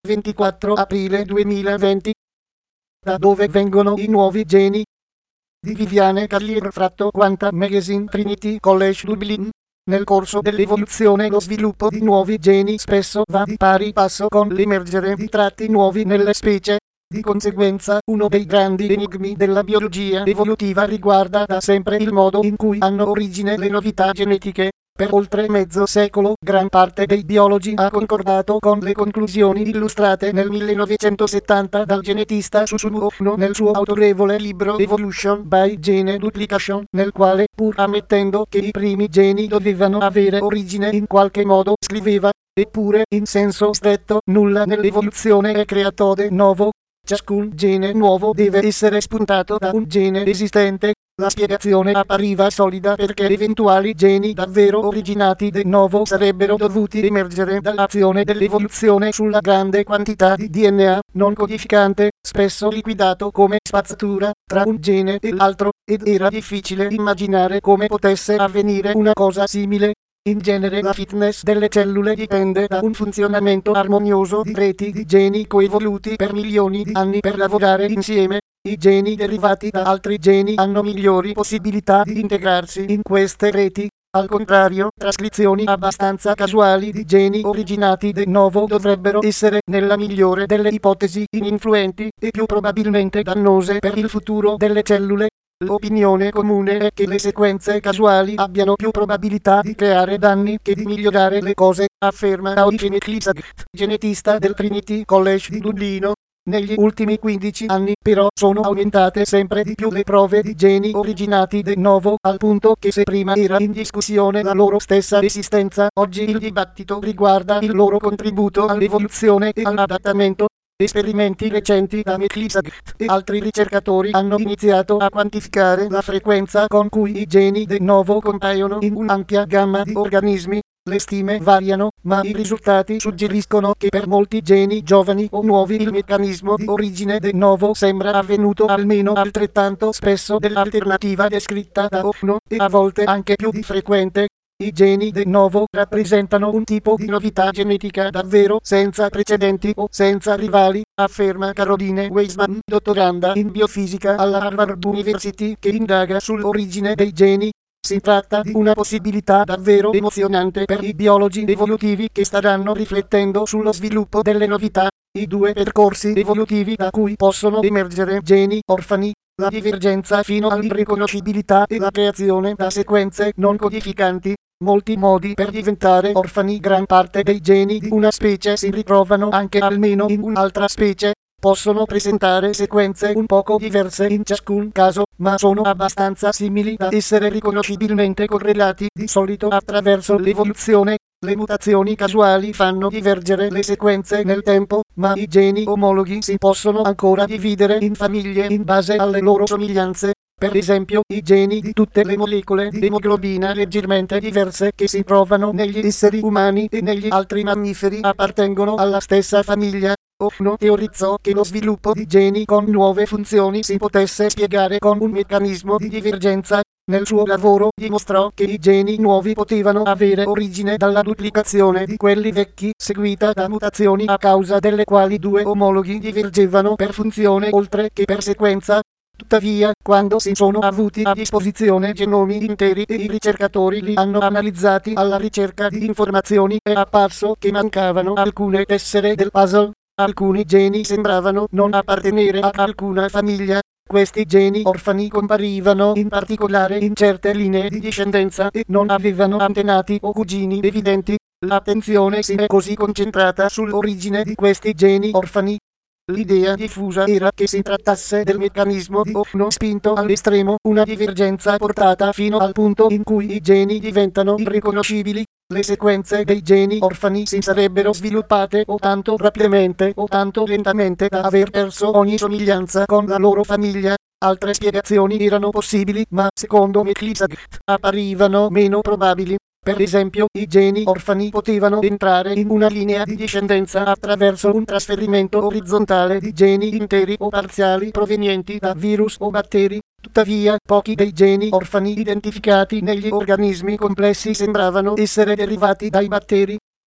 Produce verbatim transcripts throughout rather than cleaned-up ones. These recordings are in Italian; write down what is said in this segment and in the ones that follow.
ventiquattro aprile duemilaventi. Da dove vengono i nuovi geni? Di Viviane Carlier Fratto Quanta Magazine Trinity College Dublin. Nel corso dell'evoluzione lo sviluppo di nuovi geni spesso va di pari passo con l'emergere di tratti nuovi nelle specie. Di conseguenza, uno dei grandi enigmi della biologia evolutiva riguarda da sempre il modo in cui hanno origine le novità genetiche. Per oltre mezzo secolo, gran parte dei biologi ha concordato con le conclusioni illustrate nel millenovecentosettanta dal genetista Susumu Ohno nel suo autorevole libro Evolution by Gene Duplication, nel quale, pur ammettendo che i primi geni dovevano avere origine in qualche modo, scriveva: eppure, in senso stretto, nulla nell'evoluzione è creato de novo. Ciascun gene nuovo deve essere spuntato da un gene esistente. La spiegazione appariva solida perché eventuali geni davvero originati de novo sarebbero dovuti emergere dall'azione dell'evoluzione sulla grande quantità di D N A non codificante, spesso liquidato come spazzatura, tra un gene e l'altro, ed era difficile immaginare come potesse avvenire una cosa simile. In genere la fitness delle cellule dipende da un funzionamento armonioso di reti di geni coevoluti per milioni di anni per lavorare insieme. I geni derivati da altri geni hanno migliori possibilità di integrarsi in queste reti. Al contrario, trascrizioni abbastanza casuali di geni originati de novo dovrebbero essere, nella migliore delle ipotesi, ininfluenti e più probabilmente dannose per il futuro delle cellule. L'opinione comune è che le sequenze casuali abbiano più probabilità di creare danni che di migliorare le cose, afferma Eugene Clissaget, genetista del Trinity College di Dublino. Negli ultimi quindici anni, però, sono aumentate sempre di più le prove di geni originati de novo, al punto che se prima era in discussione la loro stessa esistenza, oggi il dibattito riguarda il loro contributo all'evoluzione e all'adattamento. Esperimenti recenti da Clissaget e altri ricercatori hanno iniziato a quantificare la frequenza con cui i geni de novo compaiono in un'ampia gamma di organismi. Le stime variano, ma i risultati suggeriscono che per molti geni giovani o nuovi il meccanismo di origine de novo sembra avvenuto almeno altrettanto spesso dell'alternativa descritta da Ohno, e a volte anche più di frequente. I geni de novo rappresentano un tipo di novità genetica davvero senza precedenti o senza rivali, afferma Caroline Weisman, dottoranda in biofisica alla Harvard University, che indaga sull'origine dei geni. Si tratta di una possibilità davvero emozionante per i biologi evolutivi che staranno riflettendo sullo sviluppo delle novità. I due percorsi evolutivi da cui possono emergere geni orfani, la divergenza fino all'irriconoscibilità e la creazione da sequenze non codificanti. Molti modi per diventare orfani. Gran parte dei geni di una specie si ritrovano anche almeno in un'altra specie. Possono presentare sequenze un poco diverse in ciascun caso, ma sono abbastanza simili da essere riconoscibilmente correlati, di solito attraverso l'evoluzione. Le mutazioni casuali fanno divergere le sequenze nel tempo, ma i geni omologhi si possono ancora dividere in famiglie in base alle loro somiglianze. Per esempio, i geni di tutte le molecole di emoglobina leggermente diverse che si trovano negli esseri umani e negli altri mammiferi appartengono alla stessa famiglia. Ohno teorizzò che lo sviluppo di geni con nuove funzioni si potesse spiegare con un meccanismo di divergenza. Nel suo lavoro dimostrò che i geni nuovi potevano avere origine dalla duplicazione di quelli vecchi, seguita da mutazioni a causa delle quali due omologhi divergevano per funzione oltre che per sequenza. Tuttavia, quando si sono avuti a disposizione genomi interi e i ricercatori li hanno analizzati alla ricerca di informazioni, è apparso che mancavano alcune tessere del puzzle. Alcuni geni sembravano non appartenere ad alcuna famiglia. Questi geni orfani comparivano in particolare in certe linee di discendenza e non avevano antenati o cugini evidenti. L'attenzione si è così concentrata sull'origine di questi geni orfani. L'idea diffusa era che si trattasse del meccanismo di Ohno spinto all'estremo, una divergenza portata fino al punto in cui i geni diventano irriconoscibili. Le sequenze dei geni orfani si sarebbero sviluppate o tanto rapidamente o tanto lentamente da aver perso ogni somiglianza con la loro famiglia. Altre spiegazioni erano possibili, ma secondo Clissaget apparivano meno probabili. Per esempio, i geni orfani potevano entrare in una linea di discendenza attraverso un trasferimento orizzontale di geni interi o parziali provenienti da virus o batteri. Tuttavia, pochi dei geni orfani identificati negli organismi complessi sembravano essere derivati dai batteri.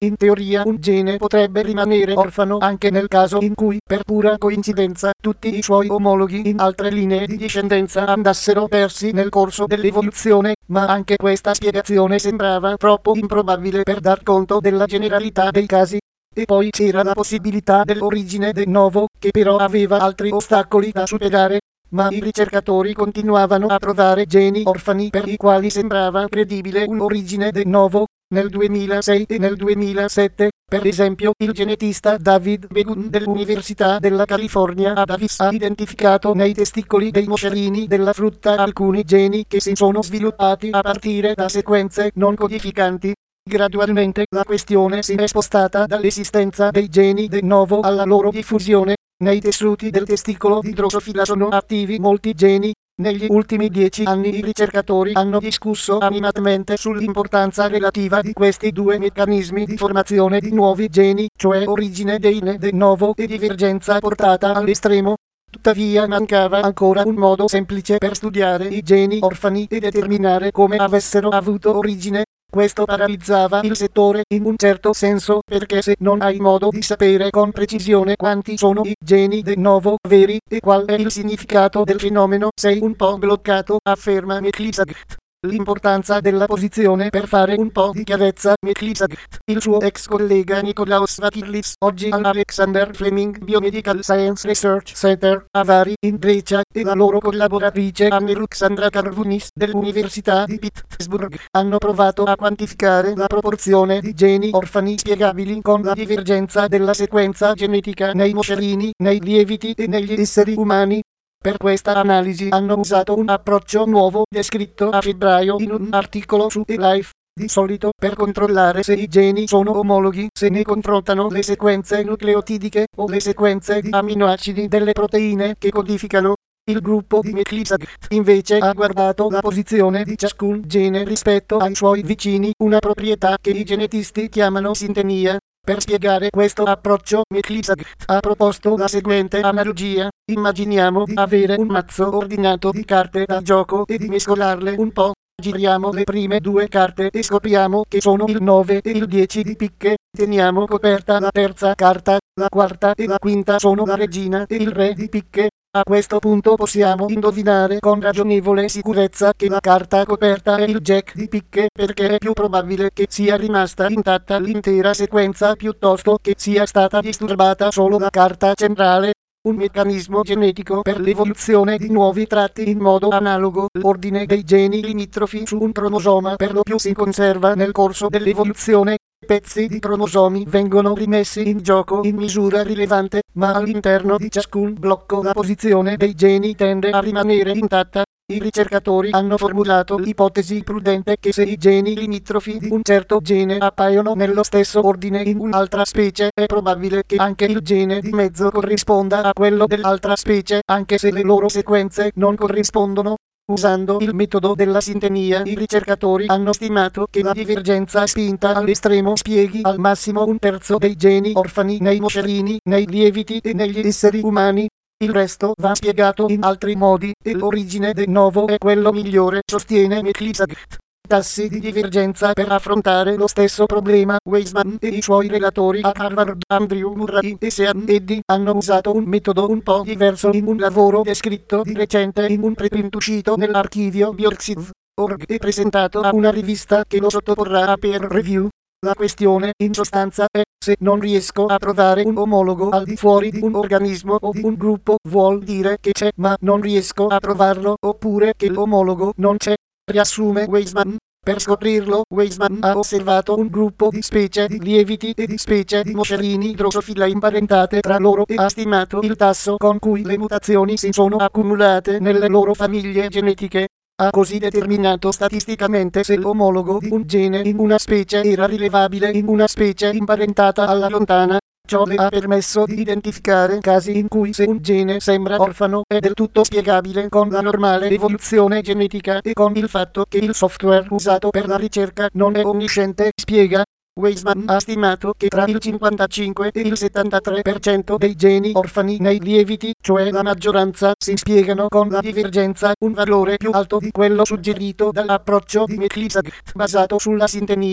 In teoria un gene potrebbe rimanere orfano anche nel caso in cui, per pura coincidenza, tutti i suoi omologhi in altre linee di discendenza andassero persi nel corso dell'evoluzione, ma anche questa spiegazione sembrava troppo improbabile per dar conto della generalità dei casi. E poi c'era la possibilità dell'origine del novo, che però aveva altri ostacoli da superare. Ma i ricercatori continuavano a trovare geni orfani per i quali sembrava credibile un'origine del novo. Nel duemilasei e nel duemilasette, per esempio, il genetista David Begun dell'Università della California a Davis ha identificato nei testicoli dei moscerini della frutta alcuni geni che si sono sviluppati a partire da sequenze non codificanti. Gradualmente la questione si è spostata dall'esistenza dei geni del novo alla loro diffusione. Nei tessuti del testicolo di Drosophila sono attivi molti geni. Negli ultimi dieci anni i ricercatori hanno discusso animatamente sull'importanza relativa di questi due meccanismi di formazione di nuovi geni, cioè origine deine del novo e divergenza portata all'estremo. Tuttavia mancava ancora un modo semplice per studiare i geni orfani e determinare come avessero avuto origine. Questo paralizzava il settore in un certo senso, perché se non hai modo di sapere con precisione quanti sono i geni del novo veri e qual è il significato del fenomeno, sei un po' bloccato, afferma McLissaget. L'importanza della posizione per fare un po' di chiarezza. McLissaget, il suo ex collega Nicolaus Vakirlis, oggi all'Alexander Fleming Biomedical Science Research Center a Bari in Grecia, e la loro collaboratrice Anne-Ruxandra Carvunis dell'Università di Pittsburgh hanno provato a quantificare la proporzione di geni orfani spiegabili con la divergenza della sequenza genetica nei moscerini, nei lieviti e negli esseri umani. Per questa analisi hanno usato un approccio nuovo descritto a febbraio in un articolo su eLife. Di solito, per controllare se i geni sono omologhi, se ne confrontano le sequenze nucleotidiche o le sequenze di aminoacidi delle proteine che codificano. Il gruppo di McLissaget invece ha guardato la posizione di ciascun gene rispetto ai suoi vicini, una proprietà che i genetisti chiamano sintenia. Per spiegare questo approccio, McLissaget ha proposto la seguente analogia. Immaginiamo di avere un mazzo ordinato di carte da gioco e di mescolarle un po'. Giriamo le prime due carte e scopriamo che sono il nove e il dieci di picche. Teniamo coperta la terza carta, la quarta e la quinta sono la regina e il re di picche. A questo punto possiamo indovinare con ragionevole sicurezza che la carta coperta è il jack di picche, perché è più probabile che sia rimasta intatta l'intera sequenza piuttosto che sia stata disturbata solo la carta centrale. Un meccanismo genetico per l'evoluzione di nuovi tratti in modo analogo. L'ordine dei geni limitrofi su un cromosoma per lo più si conserva nel corso dell'evoluzione. Pezzi di cromosomi vengono rimessi in gioco in misura rilevante, ma all'interno di ciascun blocco la posizione dei geni tende a rimanere intatta. I ricercatori hanno formulato l'ipotesi prudente che se i geni limitrofi di un certo gene appaiono nello stesso ordine in un'altra specie, è probabile che anche il gene di mezzo corrisponda a quello dell'altra specie, anche se le loro sequenze non corrispondono. Usando il metodo della sintenia, i ricercatori hanno stimato che la divergenza spinta all'estremo spieghi al massimo un terzo dei geni orfani nei moscerini, nei lieviti e negli esseri umani. Il resto va spiegato in altri modi, e l'origine del novo è quello migliore, sostiene McLissaget. Tassi di divergenza per affrontare lo stesso problema. Weisman e i suoi relatori a Harvard, Andrew Murray e Sean Eddy, hanno usato un metodo un po' diverso in un lavoro descritto di recente in un preprint uscito nell'archivio bioarchive punto org e presentato a una rivista che lo sottoporrà a peer review. La questione, in sostanza, è: se non riesco a trovare un omologo al di fuori di un organismo o di un gruppo, vuol dire che c'è, ma non riesco a trovarlo, oppure che l'omologo non c'è. Riassume Weisman. Per scoprirlo, Weisman ha osservato un gruppo di specie di lieviti e di specie di moscerini Drosophila imparentate tra loro e ha stimato il tasso con cui le mutazioni si sono accumulate nelle loro famiglie genetiche. Ha così determinato statisticamente se l'omologo di un gene in una specie era rilevabile in una specie imparentata alla lontana. Ciò le ha permesso di identificare casi in cui se un gene sembra orfano è del tutto spiegabile con la normale evoluzione genetica e con il fatto che il software usato per la ricerca non è onnisciente, spiega. Weisman ha stimato che tra il cinquantacinque e il settantatré per cento dei geni orfani nei lieviti, cioè la maggioranza, si spiegano con la divergenza, un valore più alto di quello suggerito dall'approccio di McLissaget basato sulla sintenia.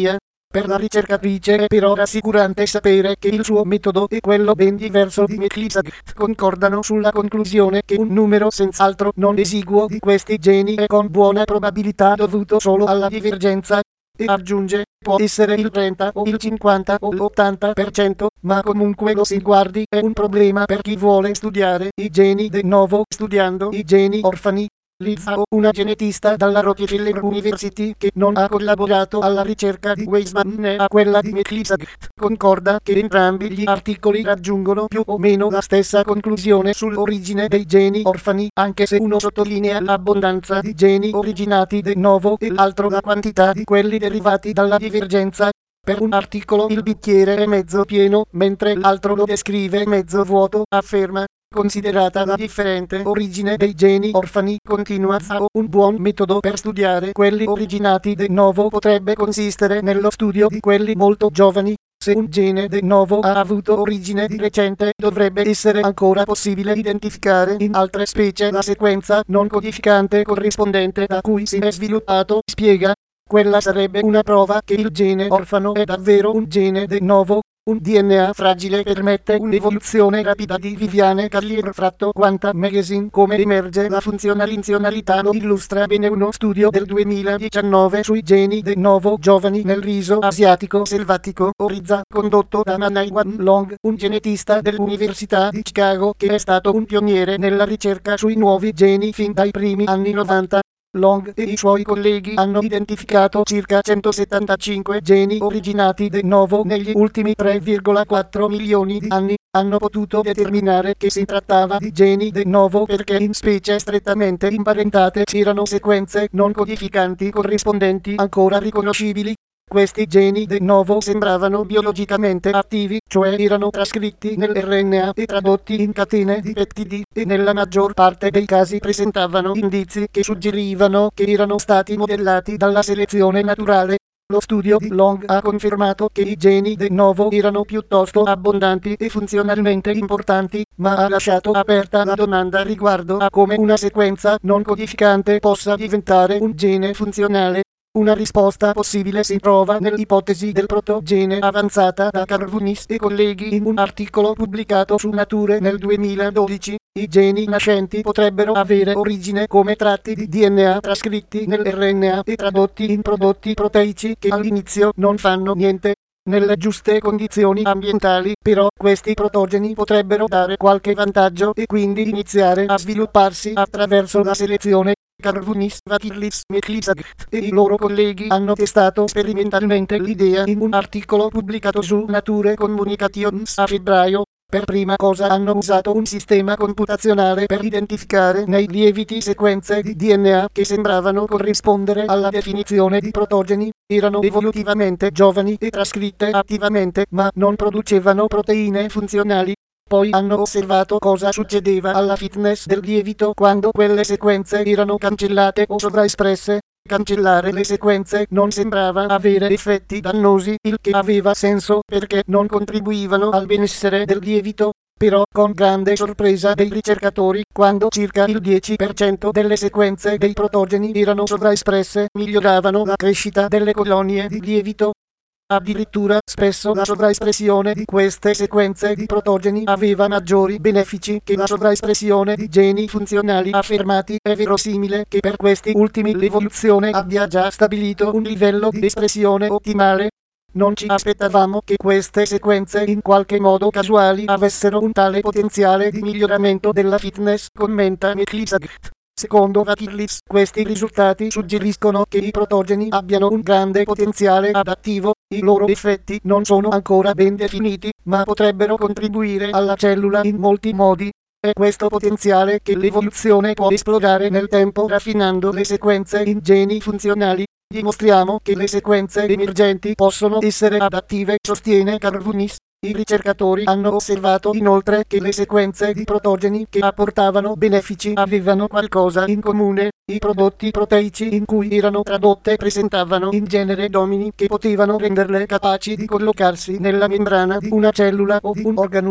Per la ricercatrice è però rassicurante sapere che il suo metodo e quello ben diverso di McLeod concordano sulla conclusione che un numero senz'altro non esiguo di questi geni è con buona probabilità dovuto solo alla divergenza. E aggiunge, può essere il trenta o il cinquanta o l'ottanta per cento, ma comunque lo si guardi è un problema per chi vuole studiare i geni de novo studiando i geni orfani. Liz Howe, una genetista dalla Rockefeller University che non ha collaborato alla ricerca di Weisman né a quella di McLeod, concorda che entrambi gli articoli raggiungono più o meno la stessa conclusione sull'origine dei geni orfani, anche se uno sottolinea l'abbondanza di geni originati de novo e l'altro la quantità di quelli derivati dalla divergenza. Per un articolo il bicchiere è mezzo pieno, mentre l'altro lo descrive mezzo vuoto, afferma. Considerata la differente origine dei geni orfani, continua Zhao, un buon metodo per studiare quelli originati de novo potrebbe consistere nello studio di quelli molto giovani. Se un gene de novo ha avuto origine di recente, dovrebbe essere ancora possibile identificare in altre specie la sequenza non codificante corrispondente da cui si è sviluppato, spiega. Quella sarebbe una prova che il gene orfano è davvero un gene de novo. Un D N A fragile permette un'evoluzione rapida di Viviane Carlier Fratto Quanta Magazine. Come emerge la funzionalizionalità lo illustra bene uno studio del duemiladiciannove sui geni de novo giovani nel riso asiatico selvatico Oriza, condotto da Manai Wan Long, un genetista dell'Università di Chicago che è stato un pioniere nella ricerca sui nuovi geni fin dai primi anni novanta. Long e i suoi colleghi hanno identificato circa centosettantacinque geni originati de novo negli ultimi tre virgola quattro milioni di anni. Hanno potuto determinare che si trattava di geni de novo perché in specie strettamente imparentate c'erano sequenze non codificanti corrispondenti ancora riconoscibili. Questi geni de novo sembravano biologicamente attivi, cioè erano trascritti nell'R N A e tradotti in catene di peptidi, e nella maggior parte dei casi presentavano indizi che suggerivano che erano stati modellati dalla selezione naturale. Lo studio di Long ha confermato che i geni de novo erano piuttosto abbondanti e funzionalmente importanti, ma ha lasciato aperta la domanda riguardo a come una sequenza non codificante possa diventare un gene funzionale. Una risposta possibile si trova nell'ipotesi del protogene avanzata da Carvunis e colleghi in un articolo pubblicato su Nature nel duemiladodici. I geni nascenti potrebbero avere origine come tratti di D N A trascritti nell'R N A e tradotti in prodotti proteici che all'inizio non fanno niente. Nelle giuste condizioni ambientali, però, questi protogeni potrebbero dare qualche vantaggio e quindi iniziare a svilupparsi attraverso la selezione. Carvunis, Vatirlis, McLeod e i loro colleghi hanno testato sperimentalmente l'idea in un articolo pubblicato su Nature Communications a febbraio. Per prima cosa hanno usato un sistema computazionale per identificare nei lieviti sequenze di D N A che sembravano corrispondere alla definizione di protogeni. Erano evolutivamente giovani e trascritte attivamente, ma non producevano proteine funzionali. Poi hanno osservato cosa succedeva alla fitness del lievito quando quelle sequenze erano cancellate o sovraespresse. Cancellare le sequenze non sembrava avere effetti dannosi, il che aveva senso perché non contribuivano al benessere del lievito. Però, con grande sorpresa dei ricercatori, quando circa il dieci per cento delle sequenze dei protogeni erano sovraespresse, miglioravano la crescita delle colonie di lievito. Addirittura, spesso la sovraespressione di queste sequenze di protogeni aveva maggiori benefici che la sovraespressione di geni funzionali affermati. È verosimile che per questi ultimi l'evoluzione abbia già stabilito un livello di espressione ottimale. Non ci aspettavamo che queste sequenze in qualche modo casuali avessero un tale potenziale di miglioramento della fitness, commenta McLeod. Secondo Vatirlis, questi risultati suggeriscono che i protogeni abbiano un grande potenziale adattivo. I loro effetti non sono ancora ben definiti, ma potrebbero contribuire alla cellula in molti modi. È questo potenziale che l'evoluzione può esplorare nel tempo raffinando le sequenze in geni funzionali. Dimostriamo che le sequenze emergenti possono essere adattive, sostiene Carvunis. I ricercatori hanno osservato inoltre che le sequenze di protogeni che apportavano benefici avevano qualcosa in comune. I prodotti proteici in cui erano tradotte presentavano in genere domini che potevano renderle capaci di collocarsi nella membrana di una cellula o di un organulo.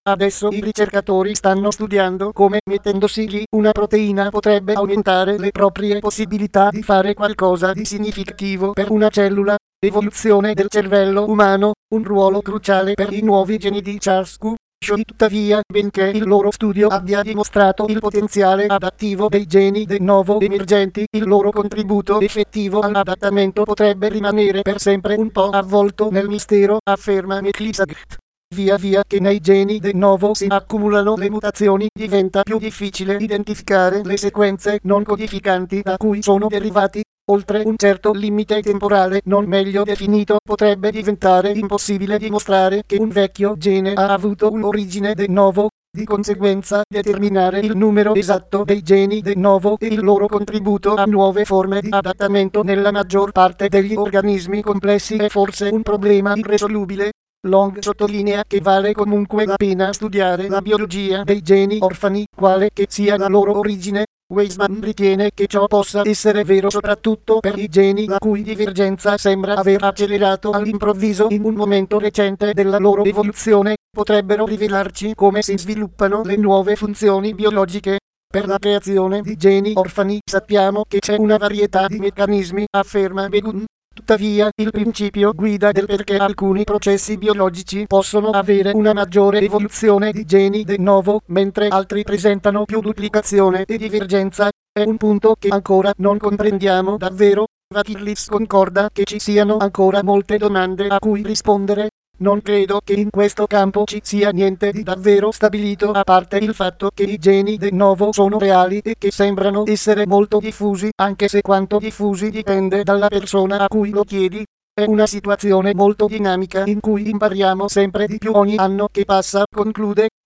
Adesso i ricercatori stanno studiando come mettendosi lì una proteina potrebbe aumentare le proprie possibilità di fare qualcosa di significativo per una cellula. Evoluzione del cervello umano, un ruolo cruciale per i nuovi geni di Charles Q. Tuttavia, benché il loro studio abbia dimostrato il potenziale adattivo dei geni de novo emergenti, il loro contributo effettivo all'adattamento potrebbe rimanere per sempre un po' avvolto nel mistero, afferma McLissaget. Via via che nei geni de novo si accumulano le mutazioni, diventa più difficile identificare le sequenze non codificanti da cui sono derivati. Oltre un certo limite temporale non meglio definito, potrebbe diventare impossibile dimostrare che un vecchio gene ha avuto un'origine de novo. Di conseguenza, determinare il numero esatto dei geni de novo e il loro contributo a nuove forme di adattamento nella maggior parte degli organismi complessi è forse un problema irrisolubile. Long sottolinea che vale comunque la pena studiare la biologia dei geni orfani, quale che sia la loro origine. Weisman ritiene che ciò possa essere vero soprattutto per i geni la cui divergenza sembra aver accelerato all'improvviso in un momento recente della loro evoluzione, potrebbero rivelarci come si sviluppano le nuove funzioni biologiche. Per la creazione di geni orfani sappiamo che c'è una varietà di meccanismi, afferma Begun. Tuttavia, il principio guida del perché alcuni processi biologici possono avere una maggiore evoluzione di geni de novo, mentre altri presentano più duplicazione e divergenza, è un punto che ancora non comprendiamo davvero. Vakirlis concorda che ci siano ancora molte domande a cui rispondere. Non credo che in questo campo ci sia niente di davvero stabilito a parte il fatto che i geni de novo sono reali e che sembrano essere molto diffusi, anche se quanto diffusi dipende dalla persona a cui lo chiedi. È una situazione molto dinamica in cui impariamo sempre di più ogni anno che passa, conclude.